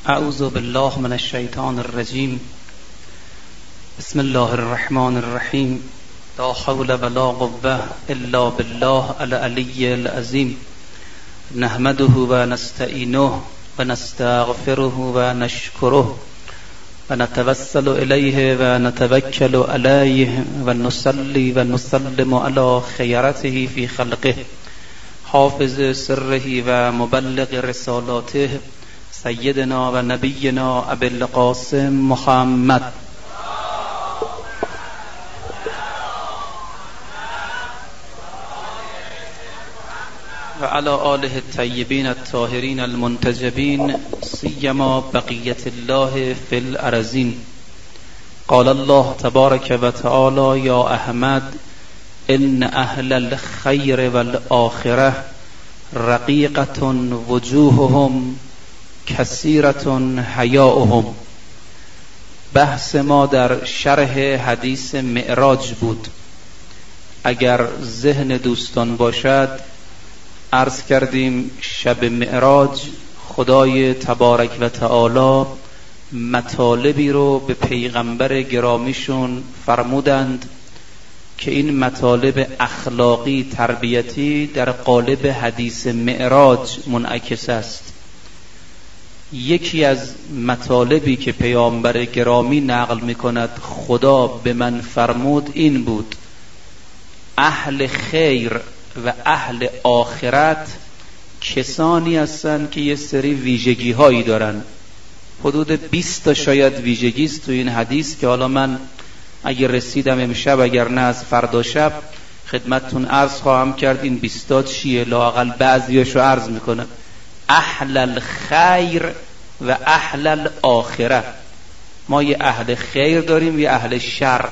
اعوذ بالله من الشیطان الرجیم. بسم الله الرحمن الرحیم. لا حول ولا قوة الا بالله العلی العظیم. نحمده و نستعینه و نستغفره و نشکره و نتوسل الیه و نتوکل علیه و نصلی و نسلم علی خیرته فی خلقه حافظ سره و مبلغ رسالاته سیدنا و نبینا ابی القاسم محمد و علی آله الطیبین الطاهرین المنتجبین سیما بقیت الله فی الارضین. قال الله تبارک و تعالی یا احمد ان اهل الخیر والآخرة رقیقة وجوههم کثیرة حیاؤهم. بحث ما در شرح حدیث معراج بود. اگر ذهن دوستان باشد عرض کردیم شب معراج خدای تبارک و تعالی مطالبی رو به پیغمبر گرامیشون فرمودند که این مطالب اخلاقی تربیتی در قالب حدیث معراج منعکس است. یکی از مطالبی که پیامبر گرامی نقل می‌کند خدا به من فرمود این بود: اهل خیر و اهل آخرت کسانی هستند که یه سری ویژگی هایی دارن. حدود 20 تا شاید ویژگی است تو این حدیث که حالا من اگر رسیدم امشب اگر نه از فردا شب خدمتتون عرض خواهم کرد این 20 تا چیه، لااقل بعضیاشو عرض میکنم. اهل الخیر و اهل الاخره. ما یه اهل خیر داریم یه اهل شر.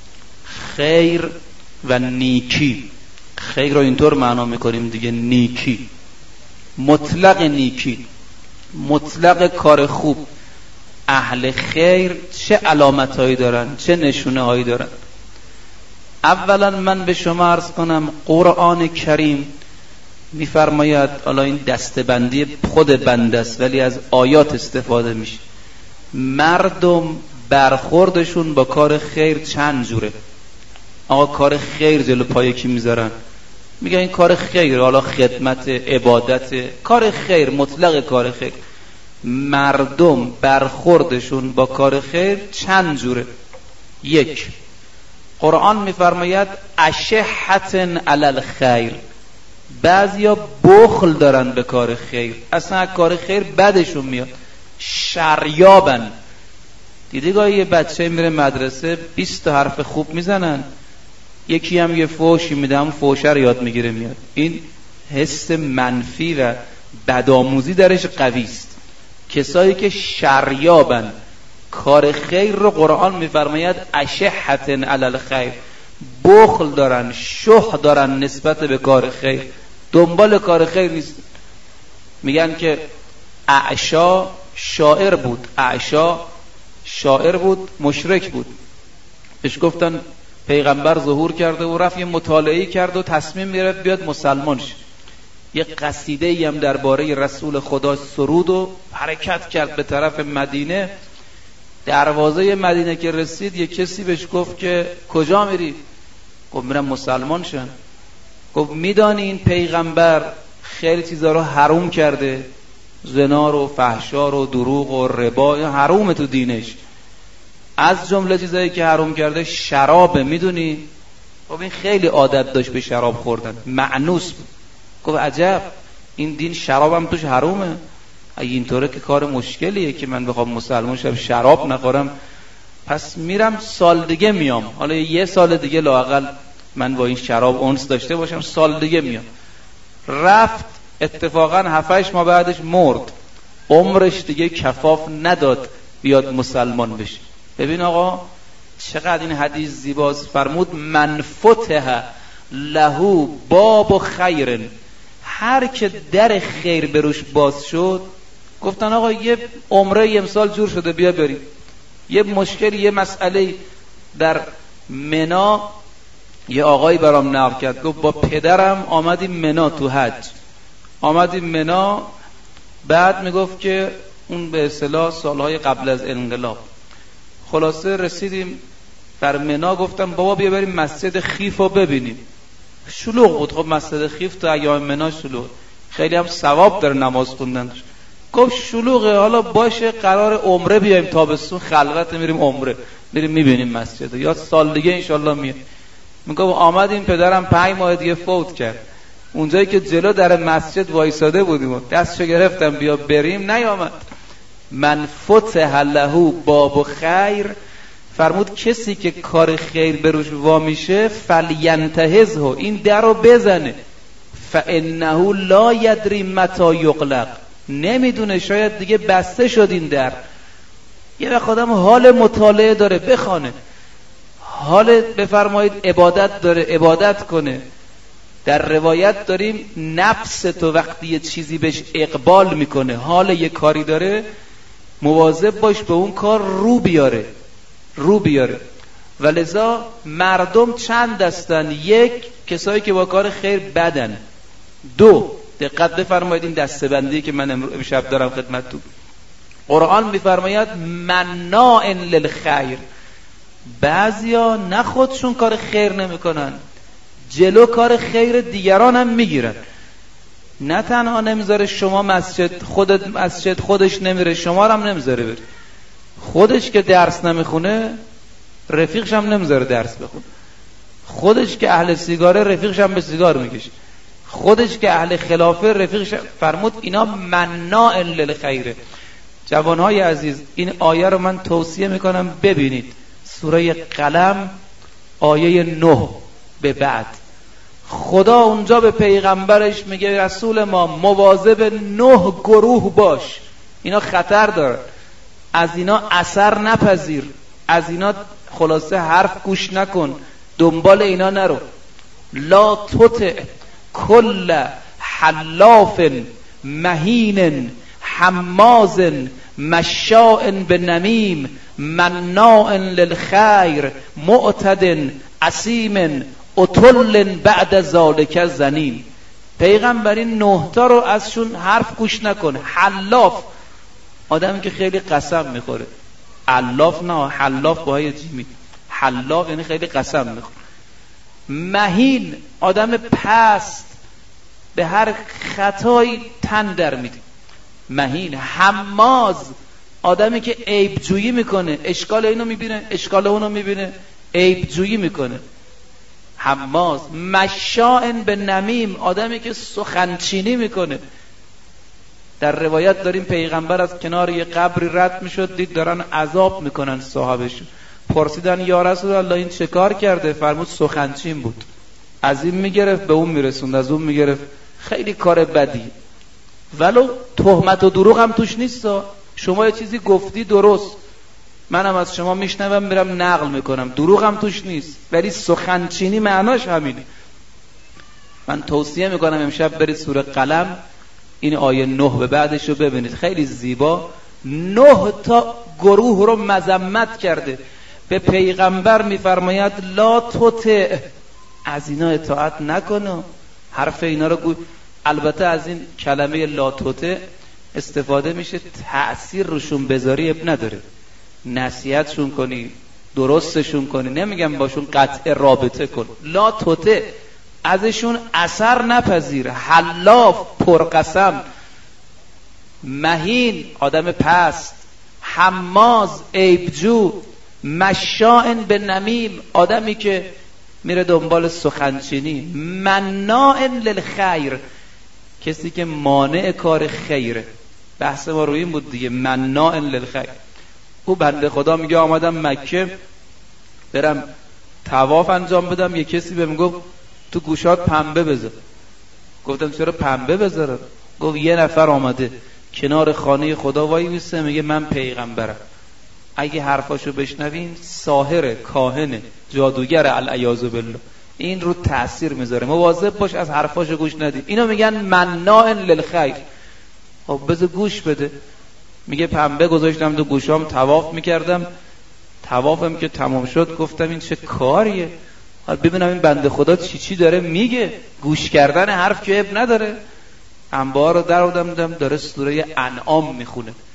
خیر و نیکی، خیر رو اینطور معنا میکنیم دیگه، نیکی، مطلق نیکی، مطلق کار خوب. اهل خیر چه علامت هایی دارن، چه نشونه هایی دارن؟ اولا من به شما عرض کنم قرآن کریم میفرماید، حالا این دستبندی خود بنده است ولی از آیات استفاده میشه، مردم برخوردشون با کار خیر چند جوره. آقا کار خیر جلو پای کی میذارن؟ میگن این کار خیر، حالا خدمت، عبادت، کار خیر، مطلق کار خیر. مردم برخوردشون با کار خیر چند جوره. یک، قرآن میفرماید اشحة علی الخیر. بعضیا بخل دارن به کار خیر، اصلا کار خیر بدشون میاد. شریابن. دیدی گاهی یه بچه میره مدرسه 20 تا حرف خوب میزنن، یکی هم یه فوشی میده هم فوشه رو یاد میگیره میاد. این حس منفی و بدآموزی درش قوی است. کسایی که شریابن، کار خیر رو قرآن میفرماید اشحة علی الخیر، بخل دارن، شح دارن نسبت به کار خیر، دنبال کار خیر نیست. میگن که اعشا شاعر بود، اعشا شاعر بود، مشرک بود. بهش گفتن پیغمبر ظهور کرده و رفت یه مطالعه‌ای کرد و تصمیم گرفت بیاد مسلمان شه. یه قصیده‌ای هم درباره رسول خدا سرود و حرکت کرد به طرف مدینه. دروازه مدینه که رسید یه کسی بهش گفت که کجا میری؟ گفت میرم مسلمان شم. گفت میدانی این پیغمبر خیلی چیزا رو حروم کرده، زنا رو، فحشا رو، دروغ و ربا حرومه تو دینش. از جمله چیزایی که حروم کرده شرابه، میدونی؟ خب این خیلی عادت داشت به شراب خوردن، معنوس بود. گفت عجب، این دین شرابم توش حرومه؟ اگه اینطوره که کار مشکلیه که من بخوام مسلمان شم شراب نخورم، پس میرم سال دیگه میام، حالا یه سال دیگه لااقل من با این شراب انس داشته باشم، سال دیگه میام. رفت، اتفاقا 7-8 ماه بعدش مرد. عمرش دیگه کفاف نداد بیاد مسلمان بشه. ببین آقا چقدر این حدیث زیباست. فرمود من فتح له باب خیر، هر که در خیر بروش باز شد. گفتن آقا یه عمره امسال جور شده بیا بریم. یه مشکلی، یه مسئله در منا یه آقایی برام نقل کرد، گفت با پدرم آمدیم منا تو حج، آمدیم منا، بعد میگفت که اون به اصطلاح سالهای قبل از انقلاب. خلاصه رسیدیم در منا، گفتم بابا بیا بریم مسجد خیف رو ببینیم. شلوغ بود. خب مسجد خیف تو ایام منا شلوغ، خیلی هم ثواب داره نماز خوندن. گفت شلوغه، حالا باشه قرار عمره بیایم تابستون خلوت میریم عمره، میریم میبینیم مسجد، یا سال دیگه انشالله میاد. میگم آمدیم پدرم 5 ماه دیگه فوت کرد. اونجایی که جلو در مسجد وایساده بودیم دستشو گرفتم بیا بریم، نیامد. من فتح له باب خیر، فرمود کسی که کار خیر به روش وا میشه فلینتهزه، این در رو بزنه. فانه لا یدری متی یغلق، نمیدونه شاید دیگه بسته شد این در. یه وقت آدم حال مطالعه داره بخونه، حال بفرمایید عبادت داره عبادت کنه. در روایت داریم نفس تو وقتی یه چیزی بهش اقبال میکنه، حال یه کاری داره، مواظب باش به اون کار رو بیاره. ولذا مردم چند دستن؟ یک، کسایی که با کار خیر بدن. 2، دقت بفرمایید این دسته‌بندی که من امشب دارم خدمتتون. قرآن میفرماید مناع للخیر، بعضیا نه خودشون کار خیر نمیکنن، جلو کار خیر دیگران هم میگیرن. نه تنها نمیذاره شما مسجد خودش نمیره، شما هم نمیذاره بری. خودش که درس نمیخونه رفیقش هم نمیذاره درس بخونه. خودش که اهل سیگاره رفیقش هم به سیگار میکشه. خودش که اهل خلافه رفیقش. فرمود اینا مناع للخیره. جوانهای عزیز این آیه رو من توصیه میکنم ببینید، سوره قلم آیه 9 به بعد. خدا اونجا به پیغمبرش میگه رسول ما مواظب 9 گروه باش، اینا خطر داره، از اینا اثر نپذیر، از اینا خلاصه حرف گوش نکن، دنبال اینا نرو. لا تطع کل حلاف مهین حماز مشاء بنمیم مناع للخیر معتد اثیم عتل بعد ذالک زنیم. پیغمبر این 9 تا رو ازشون حرف گوش نکن. حلاف، آدمی که خیلی قسم میخوره. علاف نه، حلاف با های جیمی. حلاف یعنی خیلی قسم میخوره. مهین، آدم پست، به هر خطایی تن در میده. مهین. حماز، آدمی که عیب جویی میکنه، اشکال اینو میبینه اشکال اونو میبینه، عیب جویی میکنه. حماز. مشاء بنمیم، آدمی که سخنچینی میکنه. در روایت داریم پیغمبر از کنار یه قبری رد میشد، دید دارن عذاب میکنن صاحبشون. پرسیدن یا رسول الله این چه کار کرده؟ فرمود سخنچین بود، از این میگرفت به اون میرسوند، از اون میگرفت. خیلی کار بدی، ولو تهمت و دروغ هم توش نیست. شما یه چیزی گفتی درست، منم از شما میشنوم میرم نقل میکنم، دروغ هم توش نیست، ولی سخنچینی معناش همینه. من توصیه میکنم امشب برید سوره قلم این آیه 9 به بعدش رو ببینید، خیلی زیبا. 9 تا گروه رو مذمت کرده. به پیغمبر میفرماید لا تطع، از اینا اطاعت نکنه، حرف اینا رو گوش. البته از این کلمه لا تطع استفاده میشه تأثیر روشون بذاری، اب نداره، نصیحتشون کنی، درستشون کنی، نمیگم باشون قطع رابطه کن. لا تطع، ازشون اثر نپذیر. حلاف، پرقسم. مهین، آدم پست. حماز، عیبجو. مشاء بنمیم، آدمی که میره دنبال سخنچینی. مناع للخیر، کسی که مانع کار خیره. بحث ما روی این بود دیگه، مناع للخیر. او بنده خدا میگه آمدم مکه برم طواف انجام بدم، یه کسی بهم گفت تو گوشات پنبه بذار. گفتم چرا پنبه بذارم؟ گفت یه نفر آمده کنار خانه خدا وای میسته میگه من پیغمبرم، اگه حرفاشو بشنوین ساحر، کاهن، جادوگر، العیاذ بالله، این رو تأثیر میذاره. مواظب باش از حرفاشو گوش ندی. اینا میگن مناع للخیر. خب بذار گوش بده. میگه پنبه گذاشتم تو گوشام، طواف میکردم، طوافم که تمام شد گفتم این چه کاریه، ببینم این بنده خدا چی داره میگه. گوش کردن حرف که اب نداره. انبار رو در آوردم دیدم داره سوره انعام میخونه.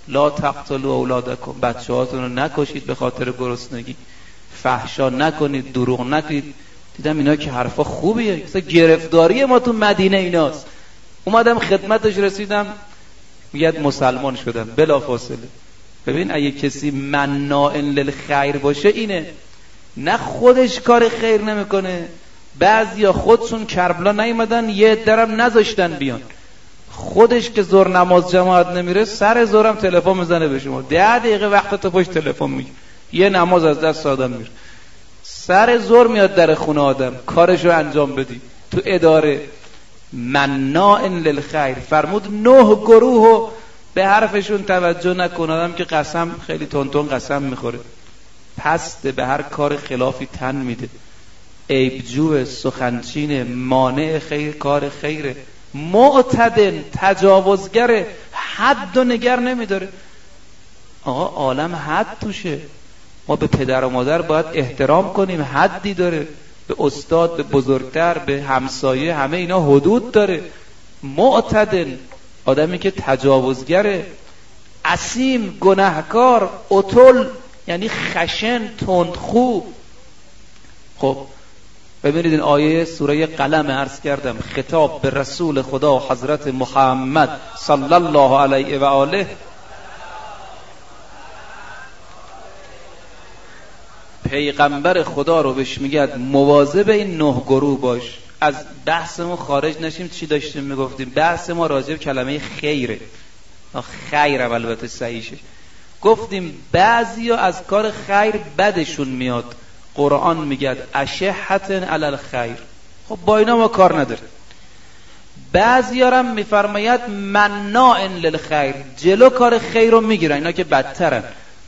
لا تقتلوا اولادکم، بچه‌هاتون رو نکشید به خاطر گرسنگی، فحشا نکنید، دروغ نگید. دیدم اینا که حرفا خوبیه، مثلا گرفتاری ما تو مدینه ایناست. اومدم خدمتش رسیدم، میگه مسلمان شدم بلافاصله. ببین اگه کسی مناع للخیر باشه اینه، نه خودش کار خیر نمیکنه. بعضیا خودشون کربلا نیومدن یه درم نذاشتن بیان، خودش که ظهر نماز جماعت نمیره سر ظهرم تلفن میزنه به شما، 10 دقیقه وقت تو پشت تلفن میگه، یه نماز از دست آدم میره. سر ظهر میاد در خونه آدم کارشو انجام بدی تو اداره. مناع للخیر فرمود 9 گروه به حرفشون توجه نکن. آدم که قسم خیلی تون قسم میخوره، پست به هر کار خلافی تن میده، عیبجو، سخنچین، مانع خیر کار خیره، معتدن تجاوزگر، حد و نگر نمیداره. آقا عالم حد توشه، ما به پدر و مادر باید احترام کنیم، حدی داره، به استاد، به بزرگتر، به همسایه، همه اینا حدود داره. معتدن آدمی که تجاوزگره، عصیم گناهکار، عتل یعنی خشن تندخو. خب ببینید این آیه سوره قلم عرض کردم، خطاب به رسول خدا حضرت محمد صلی الله علیه و آله. پیغمبر خدا رو بهش میگه مواظب این 9 گروه باش. از بحثمون خارج نشیم. چی داشتیم میگفتیم؟ بحث ما راجع به کلمه خیره. خیرم البته صحیحشه. گفتیم بعضیا از کار خیر بدشون میاد، قرآن میگه اشحة علی الخیر. خب با اینا ما کار نداره. بعضیا هم میفرماید مناع للخیر، جلو کار خیر رو میگیرن، اینا که بدترن.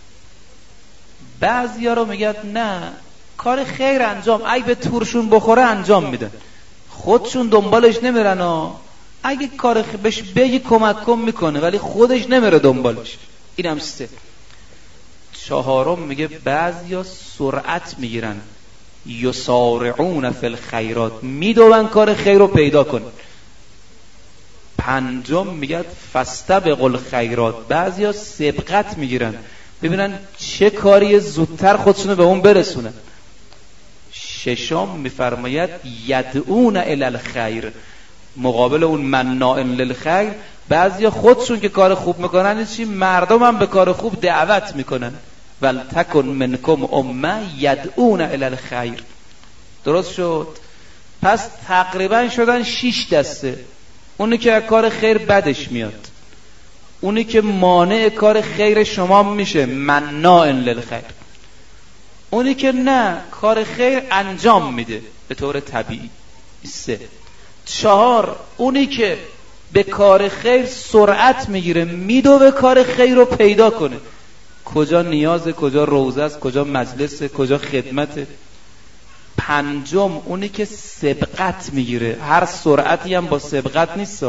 بعضیا رو میگه نه کار خیر انجام، اگه به تورشون بخوره انجام میدن، خودشون دنبالش نمیرن. اگه کار بهش بگی کمک کن میکنه ولی خودش نمیره دنبالش. اینم 3. 4 میگه بعضیا سرعت میگیرن، یسارعون فی الخیرات، میدون کار خیر رو پیدا کن. 5 میگه فاستبقوا الخیرات، بعضیا سبقت میگیرن ببینن چه کاری زودتر خودشونو به اون برسونن. 6 میفرماید یدعون الی الخیر، مقابل اون مناع للخیر بعضیا خودشون که کار خوب میکنن چی، مردم هم به کار خوب دعوت میکنن. ولتکن منکم امه یدعون الی الخیر. درست شد؟ پس تقریبا شدن 6 دسته. اونی که از کار خیر بدش میاد، اونی که مانع کار خیر شما میشه مناع للخیر، اونی که نه کار خیر انجام میده به طور طبیعی 3. 4 اونی که به کار خیر سرعت میگیره، میدو به کار خیر رو پیدا کنه، کجا نیازه، کجا روزه است، کجا مجلسه، کجا خدمته. 5 اونی که سبقت میگیره، هر سرعتی هم با سبقت نیست.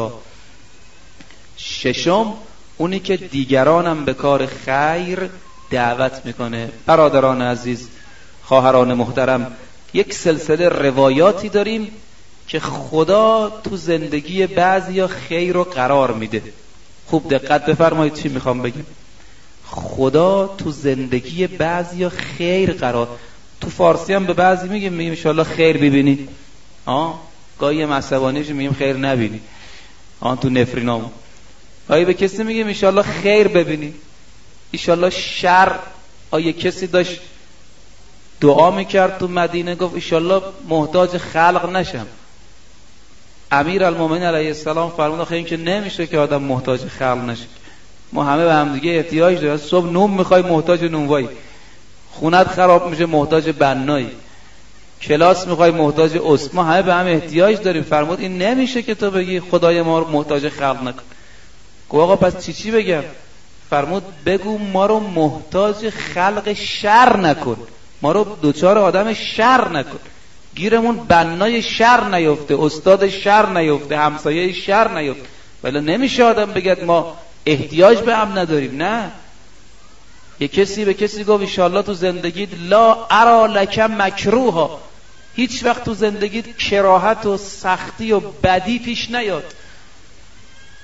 6 اونی که دیگرانم به کار خیر دعوت میکنه. برادران عزیز، خواهران محترم، یک سلسله روایاتی داریم که خدا تو زندگی بعضیا خیر رو قرار میده. خوب دقت بفرمایید چی میخوام بگم. خدا تو زندگی بعضیا خیر قرار. تو فارسی هم به بعضی میگیم ان شاءالله خیر ببینی. گاهی عصبانیش میگیم خیر نبینی. تو نفرینام گاهی به کسی میگیم ان شاءالله خیر ببینی، ان شاءالله شر. آیه کسی داشت دعا میکرد تو مدینه، گفت ان شاءالله محتاج خلق نشم. امیر المومنین علیه السلام فرمود آخه این که نمیشه که آدم محتاج خلق نشه، ما همه به هم دیگه احتیاج داریم. صبح نون میخوای محتاج نونوایی، خونت خراب میشه محتاج بنایی، کلاس میخوای محتاج اسم، ما همه به هم احتیاج داریم. فرمود این نمیشه که تو بگی خدای ما رو محتاج خلق نکن. گفت آقا پس چی بگم؟ فرمود بگو ما رو محتاج خلق شر نکن، ما رو دوچار آدم شر نکن، گیرمون بنای شر نیفته، استاد شر نیفته، همسایه شر نیفته. ولی نمیشه آدم بگد ما احتیاج به هم نداریم. نه، یه کسی به کسی گفت انشاءالله تو زندگیت لا ارا لک مکروها، هیچ وقت تو زندگیت کراهت و سختی و بدی پیش نیاد.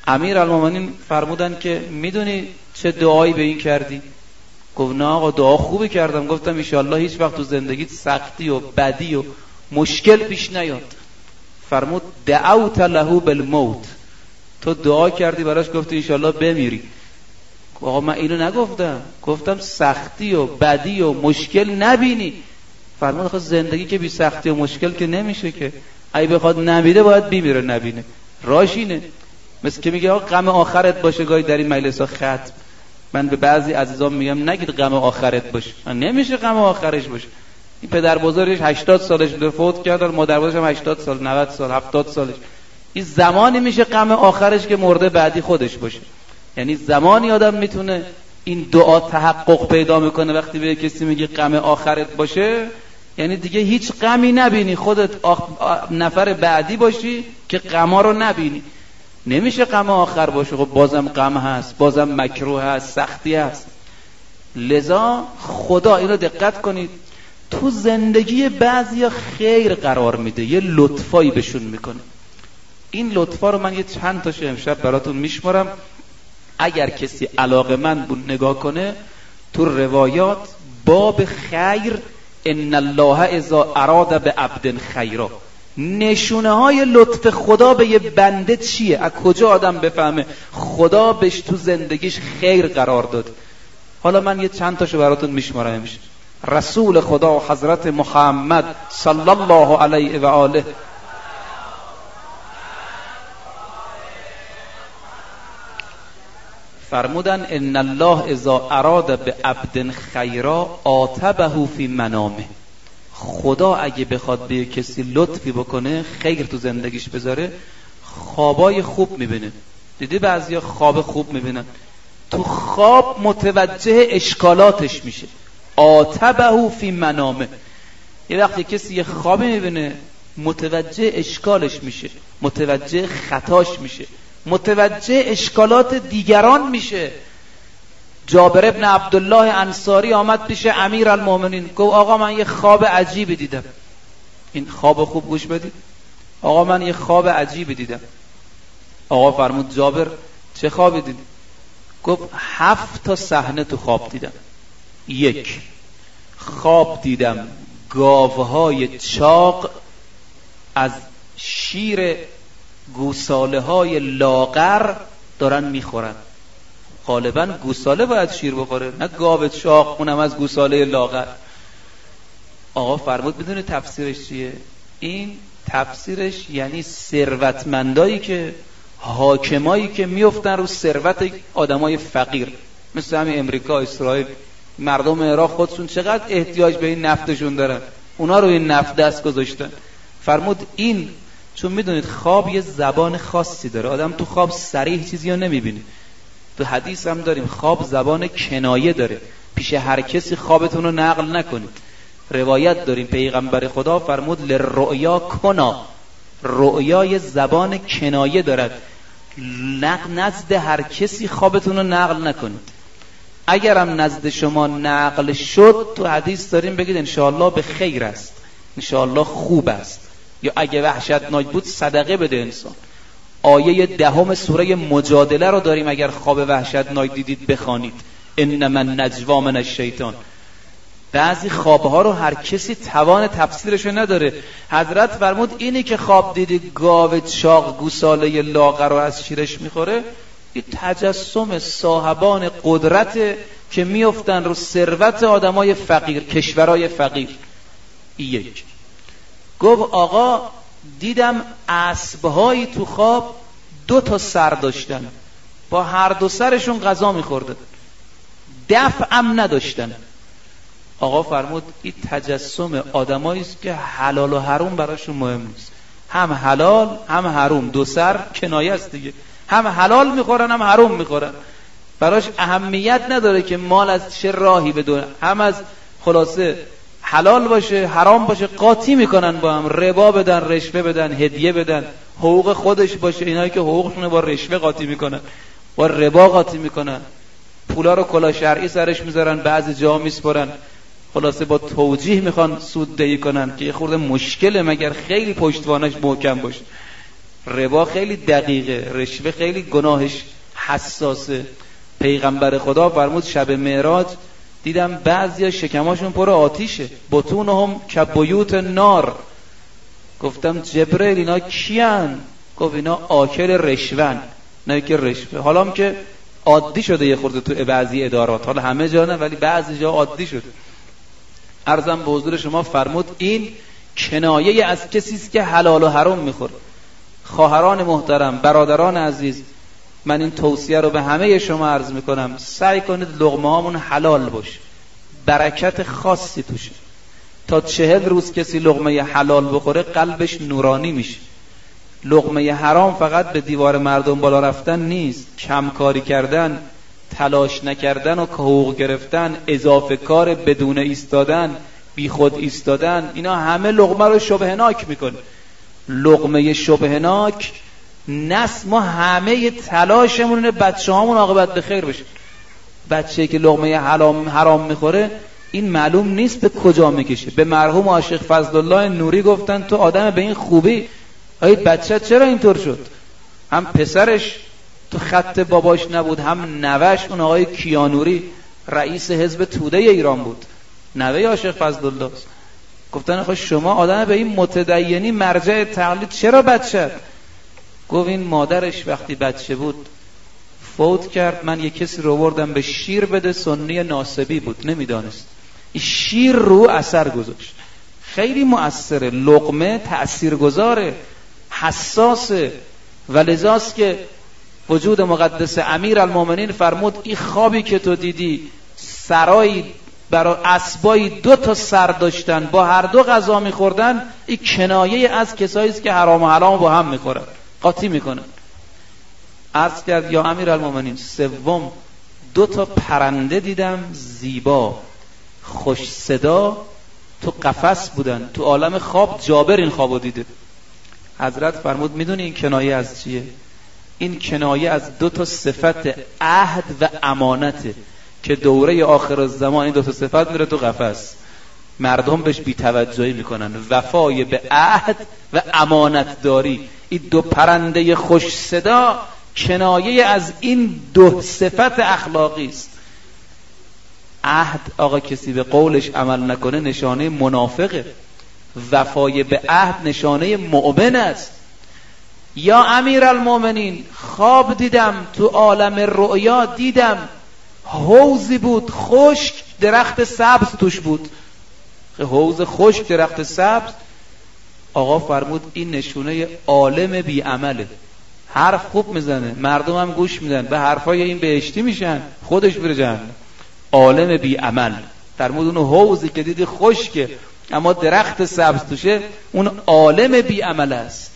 امیرالمومنین فرمودن که میدونی چه دعایی به این کردی؟ گفت نه آقا دعا خوبی کردم. گفتم ان شاءالله هیچ وقت تو زندگیت سختی و بدی و مشکل پیش نیاد. فرمود دعوت له بالموت، تو دعا کردی براش، گفتی ان شاءالله بمیری. آقا من اینو نگفتم، گفتم سختی و بدی و مشکل نبینی. فرمود آخه زندگی که بی سختی و مشکل که نمیشه که، اگه بخواد نمیده باید بمیره، نبینه راش اینه. مثل که میگه آقا غم آخرت باشه. گاهی در این مجلس‌ها ختم من به بعضی عزیزان میگم نگید غم آخرت باشه، نمیشه غم آخرش باشه. این پدر بزرگش 80 سالش بوده فوت کرد، مادر بزرگش هم 80 سال 90 سال 70 سالش. این زمانی میشه غم آخرش که مرده بعدی خودش باشه. یعنی زمانی آدم میتونه این دعا تحقق پیدا میکنه وقتی به کسی میگه غم آخرت باشه، یعنی دیگه هیچ غمی نبینی، خودت نفر بعدی باشی که غما رو نبینی. نمیشه غم آخر باشه، خب بازم غم هست، بازم مکروه هست، سختی هست. لذا خدا اینو دقت کنید تو زندگی بعضیا خیر قرار میده، یه لطفایی بهشون میکنه. این لطفا رو من یه چند تاشو امشب براتون میشمارم. اگر کسی علاقه‌مند بود نگاه کنه تو روایات باب خیر، ان الله اذا اراد بعبد خیرا، نشونه های لطف خدا به یه بنده چیه؟ از کجا آدم بفهمه خدا بهش تو زندگیش خیر قرار داد؟ حالا من یه چند تاشو براتون میشمارم امشب. رسول خدا حضرت محمد صلی الله علیه و آله فرمودن ان الله اذا اراد بعبد خیرا عاتبه فی منامه. خدا اگه بخواد به کسی لطفی بکنه، خیر تو زندگیش بذاره، خوابای خوب میبینه. دیدی بعضیا خواب خوب میبینن، تو خواب متوجه اشکالاتش میشه. عاتبه فی منامه. یه وقتی کسی یه خوابی میبینه متوجه اشکالش میشه، متوجه خطاش میشه، متوجه اشکالات دیگران میشه. جابر ابن عبدالله انصاری آمد پیش امیرالمومنین، گفت آقا من یه خواب عجیبی دیدم. این خواب خوب گوش بدید. آقا من یه خواب عجیبی دیدم. آقا فرمود جابر چه خوابی دیدی؟ گفت 7 تا صحنه تو خواب دیدم. 1 خواب دیدم گاوهای چاق از شیر گوساله های لاغر دارن میخورن. غالبا گوساله باید شیر بخوره، نه گاو چاق، اونم از گوساله لاغر. آقا فرمود بدون تفسیرش چیه؟ این تفسیرش یعنی ثروتمندایی که حاکمایی که میفتن رو ثروت آدمای فقیر، مثل همین امریکا، اسرائیل. مردم عراق خودشون چقدر احتیاج به این نفتشون دارن، اونا رو این نفت دست گذاشتن. فرمود این چون میدونید خواب یه زبان خاصی داره، آدم تو خواب صریح چیزی رو نمیبینه. تو حدیث هم داریم خواب زبان کنایه داره، پیش هر کسی خوابتون رو نقل نکنید. روایت داریم پیغمبر خدا فرمود للرؤیا کنا، رؤیا زبان کنایه دارد، نزد هر کسی خوابتون رو نقل نکنید. اگرم نزد شما نقل شد تو حدیث داریم بگید انشاءالله به خیر است، انشاءالله خوب است، یا اگه وحشتناک بود صدقه بده انسان. آیه 10 سوره مجادله رو داریم، اگر خواب وحشتناک دیدید بخوانید، انما النجوا من الشیطان. بعضی خوابها رو هر کسی توان تفسیرشو نداره. حضرت فرمود اینی که خواب دیدی گاو چاق گوساله لاغر رو از شیرش میخوره، این تجسم صاحبان قدرت که میافتن رو ثروت آدمای فقیر، کشورای فقیر. 1 گفت آقا دیدم اسبهایی تو خواب 2 تا سر داشتن، با هر 2 سرشون غذا میخوردن، دفعم نداشتن. آقا فرمود این تجسم آدمایی است که حلال و حرام براشون مهم نیست، هم حلال هم حرام، 2 سر کنایه است دیگه، هم حلال میخورن هم حرام میخورن، براش اهمیت نداره که مال از چه راهی بدونه، هم از خلاصه حلال باشه حرام باشه قاطی میکنن با هم، ربا بدن، رشوه بدن، هدیه بدن، حقوق خودش باشه، اینایی که حقوقشون با رشوه قاطی میکنن، با ربا قاطی میکنن، پولا رو کلا شرعی سرش میذارن، بعضی جا میسپرن، خلاصه با توجیه میخوان سود دهی کنن که یه خورده مشکله مگر خیلی پشتوانش محکم باشه. ربا خیلی دقیقه، رشوه خیلی گناهش حساسه. پیغمبر خدا فرمود شب معراج دیدم بعضیا شکماشون پر آتیشه، بطونهم کبیوت نار. گفتم جبرئیل اینا کیان؟ گفت اینا آکل رشوهن. نه که رشوه حالا هم که عادی شده یه خورده تو بعضی ادارات، حالا همه جا نه ولی بعضی جا عادی شده. عرضم به حضور شما فرمود این کنایه از کسی است که حلال و حرام میخوره. خواهران محترم، برادران عزیز، من این توصیه رو به همه شما عرض میکنم، سعی کنید لقمه هامون حلال باشه، برکت خاصی توشه. تا 40 روز کسی لقمه حلال بخوره قلبش نورانی میشه. لقمه حرام فقط به دیوار مردم بالا رفتن نیست، کمکاری کردن، تلاش نکردن و حقوق گرفتن، اضافه کار، بدون ایستادن، بی خود ایستادن، اینا همه لقمه رو شبهناک میکنه. لقمه شبهناک ما همه تلاشمون اینه بچه هامون عاقبت به خیر بشه. بچه‌ای که لقمه حرام میخوره این معلوم نیست به کجا میکشه. به مرحوم عاشق فضل الله نوری گفتن تو آدم به این خوبی، ای بچه چرا اینطور شد؟ هم پسرش تو خط باباش نبود، هم نوش اون آقای کیانوری رئیس حزب توده ایران بود، نوه عاشق فضل الله. گفتن خب شما آدم به این متدینی مرجع تقلید چرا بچه؟ گفت این مادرش وقتی بچه بود فوت کرد، من یک کسی رو بردم به شیر بده، سنی ناسبی بود، نمیدانست. این شیر رو اثر گذاشت، خیلی مؤثره، لقمه تأثیرگذاره، حساسه. ولذاست که وجود مقدس امیرالمومنین فرمود این خوابی که تو دیدی، سرایی برای اسبایی 2 سر داشتن، با هر 2 غذا میخوردن، این کنایه از کسایی است که حرام و حلال با هم میخورن، قاطی میکنن. عرض کرد یا امیرالمومنین سوم 2 پرنده دیدم زیبا خوش صدا تو قفس بودن، تو عالم خواب جابر این خوابو دیده. حضرت فرمود میدونی این کنایه از چیه؟ این کنایه از 2 صفت عهد و امانته که دوره آخر الزمان این 2 صفت میره تو قفس، مردم بهش بی‌توجهی میکنن. وفای به عهد و امانت داری، این 2 پرنده خوش صدا کنایه از این 2 صفت اخلاقی است. عهد آقا کسی به قولش عمل نکنه نشانه منافقه، وفای به عهد نشانه مؤمن است. یا امیرالمومنین خواب دیدم، تو عالم رؤیا دیدم حوضی بود خشک، درخت سبز توش بود. حوض خشک درخت سبز، آقا فرمود این نشونه عالم بی عمله، حرف خوب میزنه، مردم هم گوش میدن، به حرفای این بهشتی میشن، خودش بره جهنم. عالم بی عمل. فرمود اون حوضی که دیدی خشکه اما درخت سبز توشه، اون عالم بی عمل است.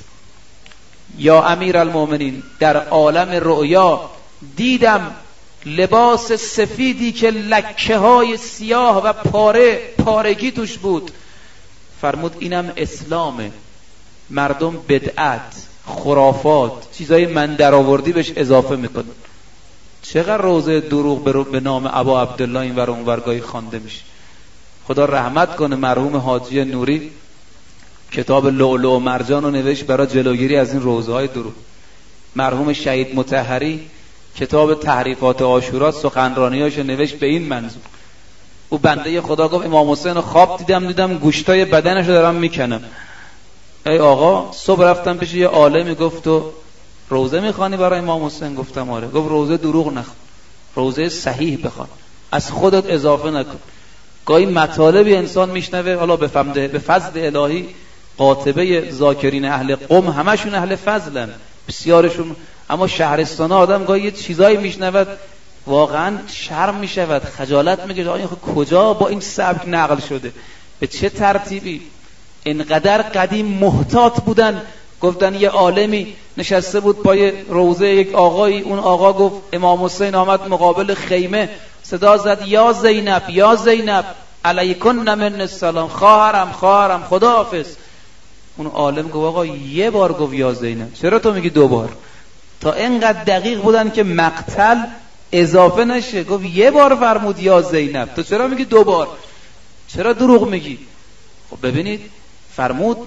یا امیرالمومنین در عالم رؤیا دیدم لباس سفیدی که لکه های سیاه و پارگی توش بود. فرمود اینم اسلامه. مردم بدعت، خرافات، چیزای من در آوردی بهش اضافه میکنن. چقدر روزه دروغ به نام ابا عبدالله این ور اون ورگاهی خوانده میشه. خدا رحمت کنه مرحوم حاجی نوری کتاب لؤلؤ و مرجان رو نوشت برای جلوگیری از این روزهای دروغ. مرحوم شهید مطهری کتاب تحریفات عاشورا سخنرانیاشو نوشت به این منظور. او بنده خدا گفت امام حسین رو خواب دیدم گوشتای بدنشو دارم میکنم. ای آقا صبح رفتم پیش یه عالمی، گفت تو روزه میخوانی برای امام حسین؟ گفتم آره. گفت روزه دروغ نخوان، روزه صحیح بخوان، از خودت اضافه نکن. گاهی مطالبی انسان میشنوه، حالا به فضل الهی قاطبه ذاکرین اهل قم همشون اهل فضلن بسیارشون، اما شهرستانه آدم گاهی یه چیزایی میشنود واقعا شرم میشود، خجالت میکشه. آیا کجا با این سبک نقل شده؟ به چه ترتیبی؟ اینقدر قدیم محتاط بودن. گفتن یه عالمی نشسته بود پای روضه یک آقایی، اون آقا گفت امام حسین آمد مقابل خیمه، صدا زد یا زینب یا زینب علیکن من السلام، خواهرم خداحافظ. اون عالم گفت آقا یه بار گفت یا زینب، چرا تو میگی 2 بار؟ تا اینقدر دقیق بودن که مقتل اضافه نشه. گفت یه بار فرمود یا زینب، تو چرا میگی 2 بار؟ چرا دروغ میگی؟ خب ببینید فرمود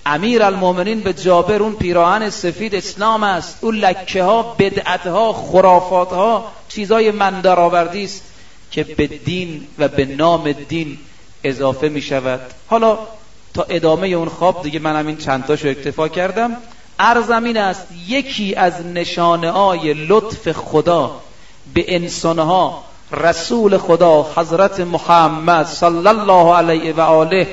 امیر المومنین به جابر اون پیراهن سفید اسلام است، اون لکه ها بدعت ها خرافات ها چیزای من درآوردی است که به دین و به نام دین اضافه می شود. حالا تا ادامه اون خواب دیگه من همین چند تاشو اکتفا کردم. عرضم این است یکی از نشانه های لطف خدا به انسانها رسول خدا حضرت محمد صلی الله علیه و آله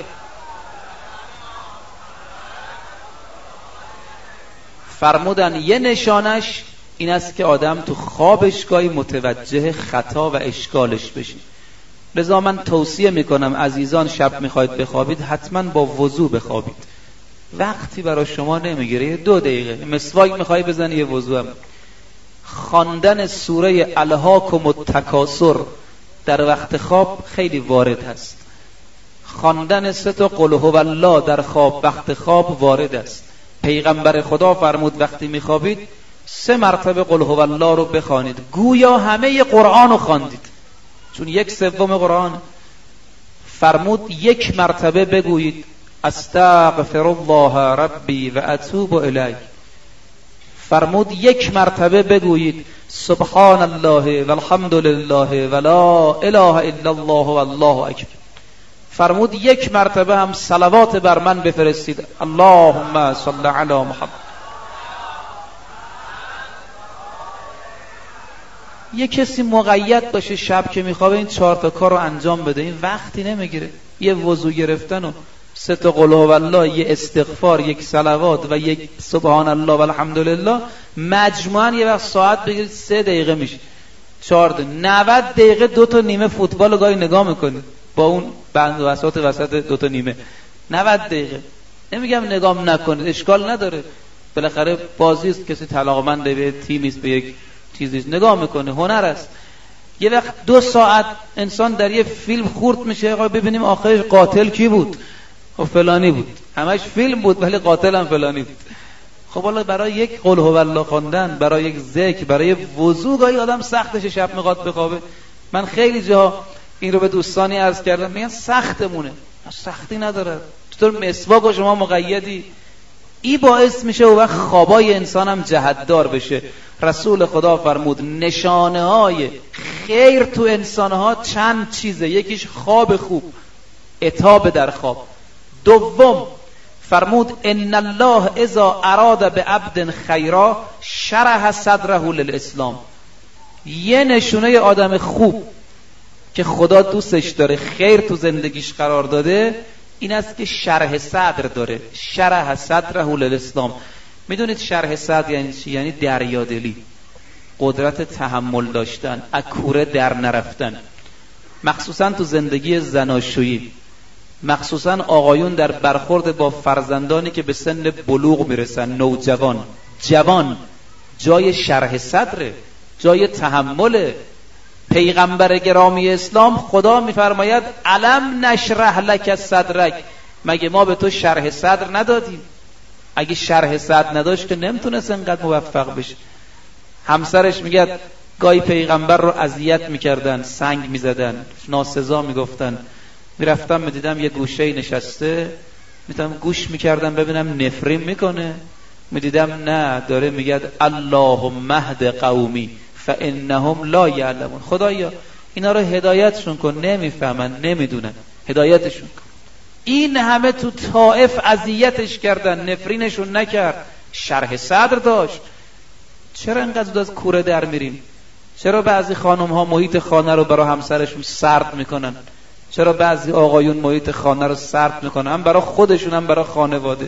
فرمودن یه نشانش این است که آدم تو خوابش گاهی متوجه خطا و اشکالش بشه. لذا من توصیه میکنم عزیزان شب میخواید بخوابید حتما با وضو بخوابید. وقتی برای شما نمیگیره 2 دقیقه مسواک میخوای بزنی یه وضو هم. خواندن سوره الهاکم التکاثر در وقت خواب خیلی وارد هست. خواندن 3 تا قل هو الله در خواب وقت خواب وارد است. پیغمبر خدا فرمود وقتی میخوابید 3 مرتبه قل هو الله رو بخوانید گویا همه قرآن رو خواندید، چون 1/3 قرآن. فرمود 1 مرتبه بگویید استغفر الله ربی و اتوب الیه. فرمود 1 مرتبه بگویید سبحان الله والحمد لله ولا اله الا الله والله اکبر. فرمود 1 مرتبه هم صلوات بر من بفرستید اللهم صل علی محمد. یه کسی مقید باشه شب که میخوابه این 4 تا کار رو انجام بده، این وقتی نمیگیره. یه وضو گرفتن و 3 تا قل هو الله، یه استغفار، 1 صلوات و 1 سبحان الله و الحمد لله مجموعاً یه وقت ساعت بگیرید 3 دقیقه میشه 4 90 دقیقه 2 تا نیمه فوتبال گاهی نگاه میکنید با اون بند وسط 2 تا نیمه 90 دقیقه. نمیگم نگاه نکنید، اشکال نداره، بالاخره بازی است، کسی طلاقمند به تیمی است به یک چیزی نگاه میکنه، هنر است. یه وقت 2 ساعت انسان در یه فیلم خورد میشه ببینیم آخرش قاتل کی بود، خب فلانی بود، همش فیلم بود ولی قاتل هم فلانی بود. خب حالا برای 1 قل هو الله خواندن، برای 1 ذکر، برای وضو گاهی آدم سختشه شب میخواد بخوابه. من خیلی جا این رو به دوستانی عرض کردم میگن سختمونه، سختی نداره، چطور مسواک و شما مقیدی؟ این باعث میشه و وقت خوابای انسان هم جهتدار بشه. رسول خدا فرمود نشانه های خیر تو انسانها چند چیزه، یکیش خواب خوب، عتاب در خواب. دوم فرمود ان الله اذا اراد بعبد خیرا شرح صدره للاسلام. یه نشونه آدم خوب که خدا دوستش داره، خیر تو زندگیش قرار داده، این است که شرح صدر داره. شرح صدره للاسلام. میدونید شرح صدر یعنی چی؟ یعنی دریادلی، قدرت تحمل داشتن، اکوره در نرفتن. مخصوصا تو زندگی زناشویی، مخصوصا آقایون در برخورد با فرزندانی که به سن بلوغ میرسن، نوجوان، جوان، جای شرح صدره، جای تحمله. پیغمبر گرامی اسلام خدا میفرماید الم نشرح لک صدرک، مگه ما به تو شرح صدر ندادیم؟ اگه شرح صدر نداشت که نمیتونست انقدر موفق بشه. همسرش میگه گاهی پیغمبر رو اذیت میکردن، سنگ میزدن، ناسزا میگفتن، میرفتم میدیدم یه گوشه نشسته، میتونم گوش میکردم ببینم نفرین میکنه، میدیدم نه داره میگه اللهم اهد قومی فانهم لا یعلمون. خدایا اینا رو هدایتشون کن، نمیفهمن نمیدونن، هدایتشون کن. این همه تو طائف اذیتش کردن، نفرینشون نکرد، شرح صدر داشت. چرا اینقدر زود از کوره در میریم؟ چرا بعضی خانم ها محیط خانه رو برای همسرشون سرد میکنن؟ چرا بعضی آقایون محیط خانه رو سرد میکنن؟ هم برای خودشون هم برای خانواده.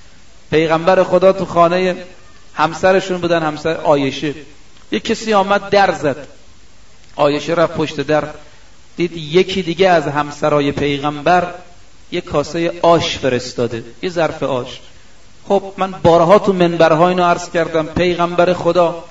پیغمبر خدا تو خانه همسرشون بودن، همسر عایشه. یک کسی آمد در زد، عایشه رفت پشت در، دید یکی دیگه از همسرای پیغمبر یک کاسه آش فرستاده، یه ظرف آش. خب من بارها تو منبرها اینو عرض کردم، پیغمبر خدا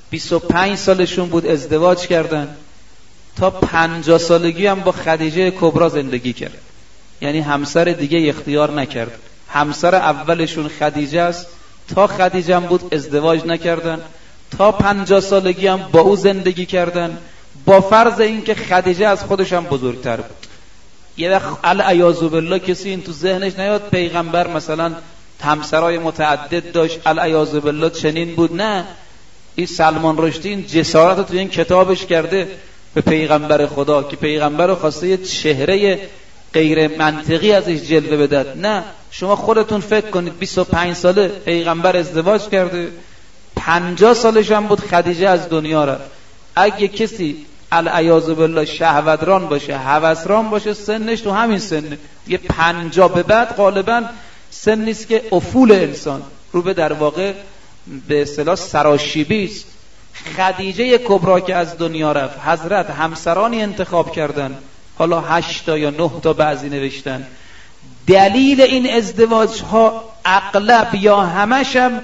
25 سالشون بود ازدواج کردن، تا 50 سالگی هم با خدیجه کبرا زندگی کرد، یعنی همسر دیگه اختیار نکرد. همسر اولشون خدیجه است، تا خدیجه هم بود ازدواج نکردن، تا 50 سالگی هم با او زندگی کردن، با فرض این که خدیجه از خودش هم بزرگتر بود. یه وقت العیاذ بالله کسی این تو ذهنش نیاد پیغمبر مثلا همسرای متعدد داشت، العیاذ بالله چنین بود. نه، این سلمان رشدی این جسارت رو تو این کتابش کرده به پیغمبر خدا که پیغمبر رو خواسته یه چهره غیر منطقی ازش جلوه بدد. نه، شما خودتون فکر کنید 25 ساله پیغمبر ازدواج کرده، 50 سالش هم بود خدیجه از دنیا رفت. اگه کسی العیاذ بالله شهوتران باشه، هوسران باشه، سنش تو همین سنه، یه 50 به بعد غالبا سن نیست که افول انسان رو به در واقع به اصطلاح سراشیبی است. خدیجه کبرا که از دنیا رفت، حضرت همسرانی انتخاب کردن، حالا 8 تا یا 9 تا بعضی نوشتن. دلیل این ازدواج ها اغلب یا همشم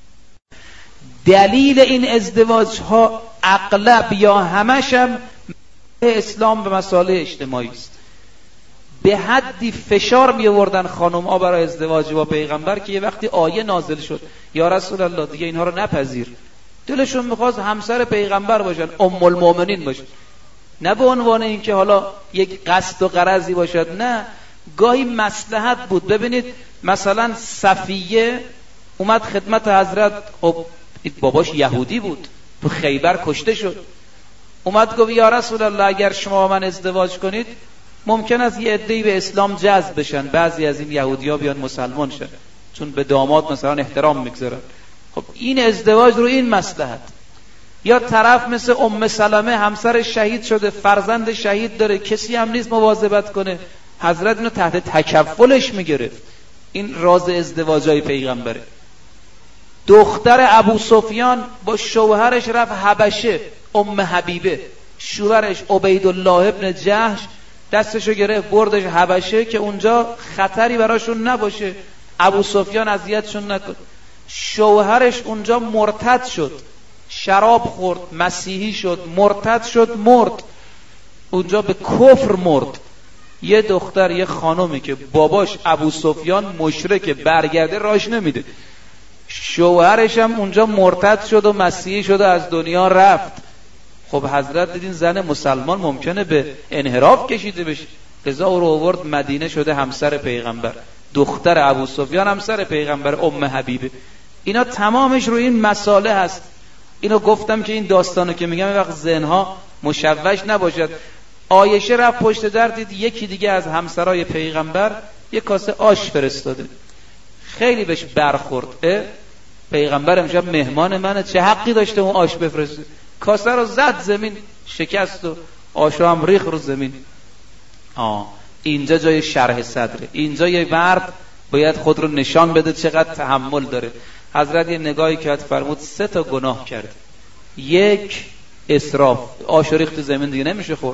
اسلام به مسائل اجتماعی است. به حدی فشار می آوردن خانم ها برای ازدواج با پیغمبر که یه وقتی آیه نازل شد یا رسول الله دیگه اینها رو نپذیر. دلشون میخواست همسر پیغمبر باشن، ام المؤمنین باشن، نه به عنوان اینکه حالا یک قصد و غرضی باشد، نه، گاهی مصلحت بود. ببینید مثلا صفیه اومد خدمت حضرت، خب باباش یهودی بود، تو خیبر کشته شد، اومد گفت یا رسول الله اگر شما من ازدواج کنید ممکن است یه عده‌ای به اسلام جذب بشن، بعضی از این یهودی‌ها بیان مسلمان شن چون به داماد مثلا احترام میگذارن. خب این ازدواج رو این مصلحت. یا طرف مثل ام سلمه همسر شهید شده، فرزند شهید داره، کسی هم نیست مواظبت کنه، حضرت اینو تحت تکفلش میگرفت. این راز ازدواجای پیغمبره. دختر ابو سفیان با شوهرش رفت حبشه، ام حبیبه، شوهرش عبیدالله ابن جحش دستشو گرفت بردش حبشه که اونجا خطری براشون نباشه، ابو سفیان اذیتشون نکن. شوهرش اونجا مرتد شد، شراب خورد، مسیحی شد، مرتد شد، مرد، اونجا به کفر مرد. یه دختر، یه خانومی که باباش ابو سفیان مشرکه، برگرده راش نمیده، شوهرش هم اونجا مرتد شد و مسیحی شد و از دنیا رفت. خب حضرت دیدین زن مسلمان ممکنه به انحراف کشیده بشه، لذا او رو آورد مدینه، شده همسر پیغمبر. دختر ابو سفیان همسر پیغمبر، ام حبیبه. اینا تمامش رو این مساله هست. اینو گفتم که این داستانو که میگم وقت ذهنها مشوش نباشد. عایشه رفت پشت در، دید یکی دیگه از همسرای پیغمبر یک کاسه آش فرستاده، خیلی بهش برخورد. پیغمبر امشب مهمان منه، چه حقی داشته اون آش بفرسته؟ کاسه رو زد زمین، شکست و آشو هم ریخ رو زمین. اینجا جای شرح صدره. اینجا یه مرد باید خود رو نشان بده چقدر تحمل داره. حضرت یه نگاهی کرد، فرمود 3 تا گناه کرد. 1 اسراف، آش ریخت زمین دیگه نمیشه خورد.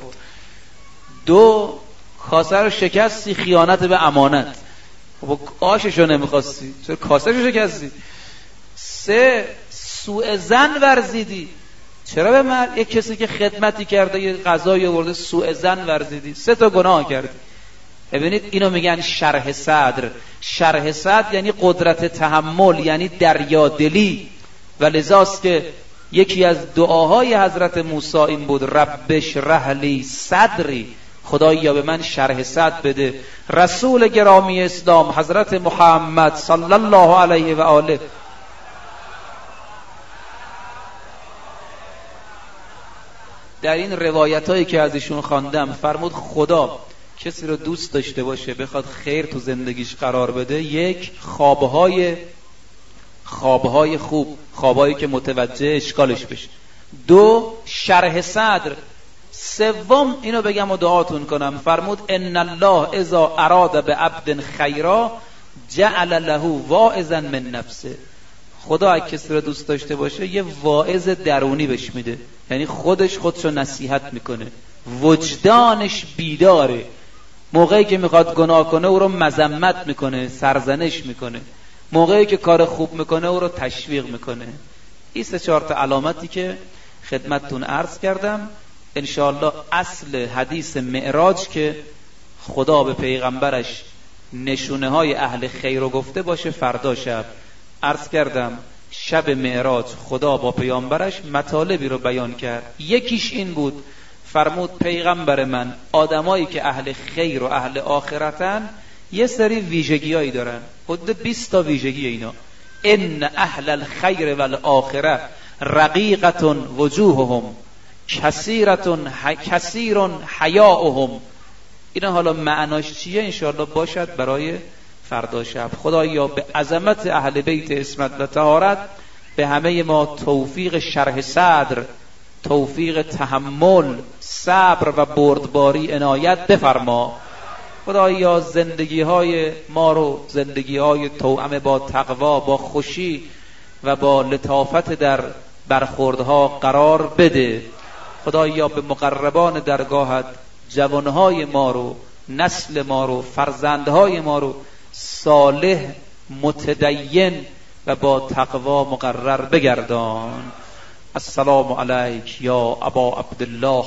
2 کاسه رو شکستی، خیانت به امانت، خب آششو نمیخواستی چرا کاسهشو شکستی. 3 سوء ظن ورزیدی، چرا به من یک کسی که خدمتی کرده یه غذایی آورده سوء ظن ورزیدی. 3 تا گناه کردی. ببینید اینو میگن شرح صدر. شرح صدر یعنی قدرت تحمل، یعنی دریادلی. و لذاست که یکی از دعاهای حضرت موسی این بود، رب اشرح لی صدری، خدایا به من شرح صدر بده. رسول گرامی اسلام حضرت محمد صلی الله علیه و آله در این روایتایی که ازشون خواندم فرمود خدا کسی رو دوست داشته باشه بخواد خیر تو زندگیش قرار بده، 1 خوابهای خوب، خوابهایی که متوجه اشکالش بشه. 2 شرح صدر. 3 اینو بگم و دعاتون کنم، فرمود ان الله اذا اراد بعبد خیرا جعل له واعظا من نفسه. خدا اگه کسی رو دوست داشته باشه یه واعظ درونی بهش میده، یعنی خودشو نصیحت میکنه، وجدانش بیداره، موقعی که میخواد گناه کنه او رو مذمت میکنه، سرزنش میکنه، موقعی که کار خوب میکنه او رو تشویق میکنه. این 3-4 تا علامتی که خدمتتون عرض کردم. انشاءالله اصل حدیث معراج که خدا به پیغمبرش نشونه های اهل خیر رو گفته باشه فردا شب. عرض کردم شب معراج خدا با پیامبرش مطالبی رو بیان کرد، یکیش این بود، فرمود پیغمبر من آدمایی که اهل خیر و اهل آخرتن یه سری ویژگیایی دارن. حدود 20 تا ویژگی اینا. ان اهل الخیر والآخره رقیقة وجوههم کثیر حیاؤهم. اینا حالا معناش چیه انشاءالله باشد برای فردا شب. خدایا به عظمت اهل بیت عصمت و طهارت به همه ما توفیق شرح صدر، توفیق تحمل، صبر و بردباری عنایت بفرما. خدایا زندگی های ما رو زندگی های توأم با تقوا، با خوشی و با لطافت در برخوردها قرار بده. خدایا به مقربان درگاهت جوانهای ما رو، نسل ما رو، فرزندهای ما رو صالح، متدین و با تقوا مقرر بگردان. السلام علیک یا ابا عبدالله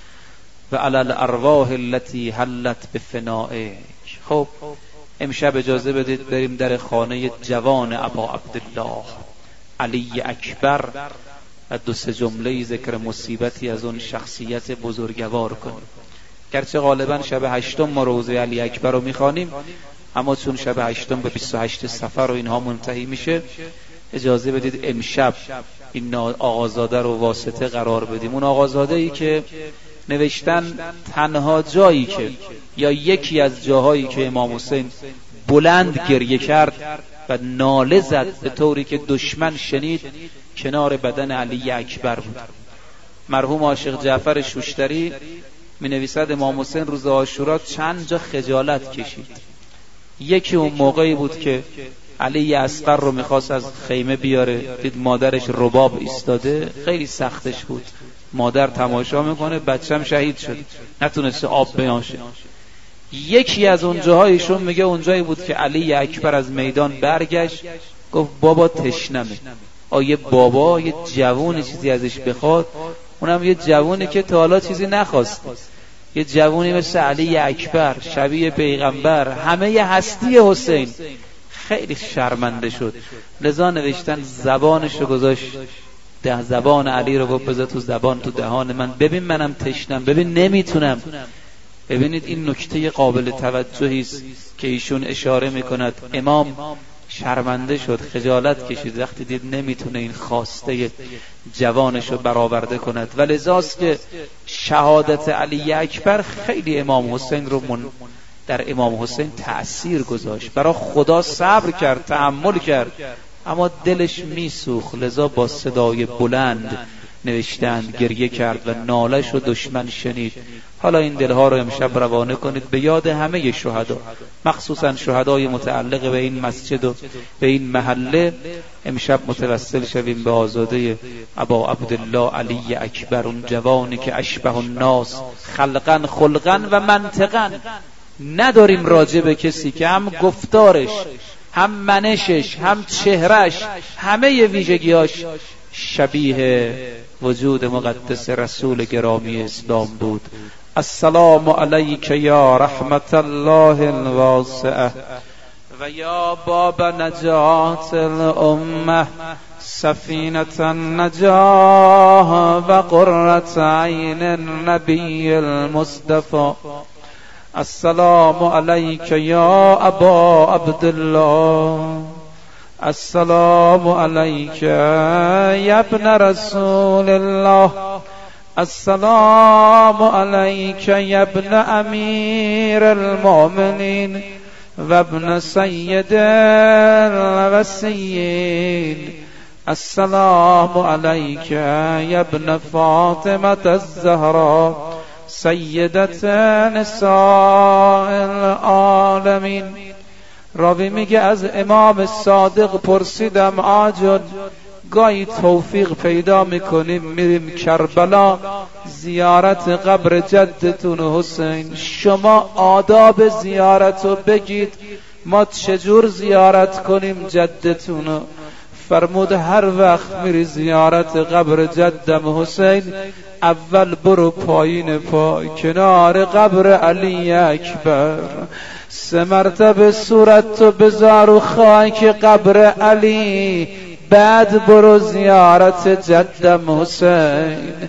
و علی الارواح التي حلت بفنائک. خب امشب اجازه بدید بریم در خانه جوان ابا عبدالله علی اکبر و 2-3 جمله ذکر مصیبتی از اون شخصیت بزرگوار کنیم. گرچه غالبا شب 8 ما روزه علی اکبر رو میخوانیم، اما چون شب 8 به 28 صفر و اینها منتهی میشه، اجازه بدید امشب این آقازاده رو واسطه قرار بدیم. اون آقازاده ای که نوشتن تنها جایی که یا یکی از جاهایی که امام حسین بلند گریه کرد و ناله زد به طوری که دشمن شنید، کنار بدن علی اکبر بود. مرحوم عاشق جعفر شوشتری می نویسد امام حسین روز عاشورا چند جا خجالت کشید. یکی اون موقعی بود که علی اصغر رو میخواست از خیمه بیاره، دید مادرش رباب ایستاده، خیلی سختش بود. مادر تماشا میکنه، بچم شهید شد، نتونسته آب بیانشه. یکی از اون جاهایشون میگه اونجایی بود که علی اکبر از میدان برگشت، گفت بابا تشنمه. آیه بابا یه جوون چیزی ازش بخواد، اونم یه جوونی که تا حالا چیزی نخواست، یه جوونی مثل علی اکبر شبیه پیغمبر، همه ی هستی حسین. خیلی شرمنده شد، لذا نوشتن زبانشو گذاشت زبان علی رو گفت بذار تو زبان تو دهان من، ببین منم تشنم، ببین نمیتونم. ببینید این نکته قابل توجهی است که ایشون اشاره میکند. امام شرمنده شد، خجالت کشید وقتی دید نمیتونه این خواسته جوانشو برآورده کند، و لذاست که شهادت علی اکبر خیلی امام حسین رو در امام حسین تأثیر گذاشت. برای خدا صبر کرد، تحمل کرد، اما دلش میسوخت، لذا با صدای بلند نوشتند گریه کرد و نالش و دشمن شنید. حالا این دلها رو امشب روانه کنید به یاد همه شهدا، مخصوصا شهدای متعلق به این مسجد و به این محله. امشب متوسل شویم به آزاده ابا عبدالله علی اکبر، اون جوانی که اشبه الناس خلقا خلقا و منطقا. نداریم راجع به کسی که هم گفتارش، هم منشش، هم چهرش، همه ویژگیاش شبیه وجود مقدس رسول گرامی اسلام بود. السلام علیک یا رحمت الله الواسعه و یا باب نجات الامه، سفینة النجاح و قرة عین النبی المصطفى. السلام علیک یا ابا عبدالله، السلام علیک یا ابن رسول الله، السلام علیک یا ابن امیر المؤمنین و ابن سید الوصیین، السلام علیک یا ابن فاطمة الزهراء سیدت نساء العالمین. راوی میگه از امام صادق پرسیدم آجل گاهی توفیق پیدا میکنیم میریم کربلا زیارت قبر جدتون حسین، شما آداب زیارت رو بگید ما چجور زیارت کنیم جدتون؟ فرمود هر وقت میری زیارت قبر جدم حسین، اول برو پایین پا کنار قبر علی اکبر، 3 مرتبه صورتو بذار و خاک قبر علی، بعد برو زیارت جدم حسین.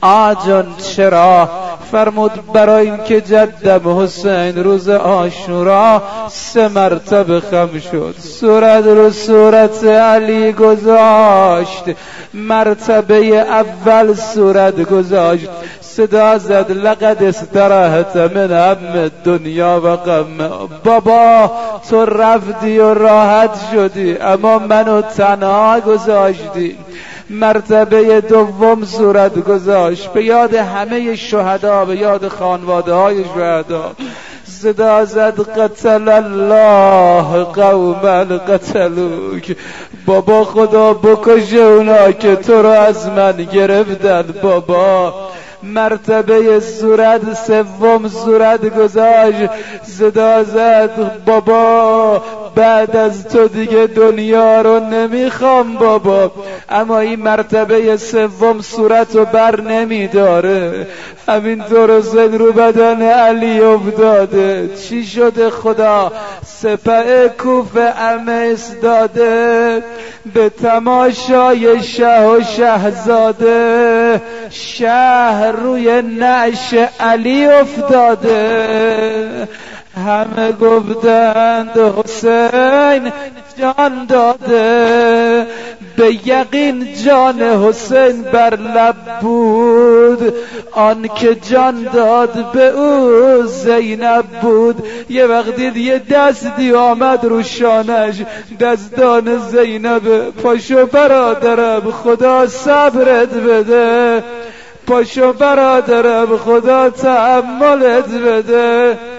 آجان چرا؟ فرمود برای این که جدم حسین روز عاشورا 3 مرتبه خم شد، صورت رو صورت علی گذاشت. مرتبه اول صورت گذاشت، صدا زد لقد استراحت من هم دنیا و غم. بابا تو رفتی و راحت شدی اما منو تنها گذاشتی. مرتبه دوم صورت گذاشت، به یاد همه شهدا، به یاد خانواده های شهدا. صدا زد قتل الله قوما قتلوک. بابا خدا بکشه اونا که تو رو از من گرفتن بابا. مرتبه صورت سوم صورت گذاشت، صدا زد بابا بعد از تو دیگه دنیا رو نمیخوام بابا. اما این مرتبه سوم صورت رو بر نمیداره، همینطور حسین رو بدن علی افتاده. چی شده خدا؟ سپه کوفه امس داده به تماشای شه و شهزاده. شهر روی نعش علی افتاده. همه گفتند حسین جان داده، به یقین جان حسین بر لب بود، آن که جان داد به او زینب بود. یه وقتی یه دستی آمد رو شانش، دستان زینب. پاشو برادرم خدا صبرت بده، پاشو برادرم خدا تحملت بده.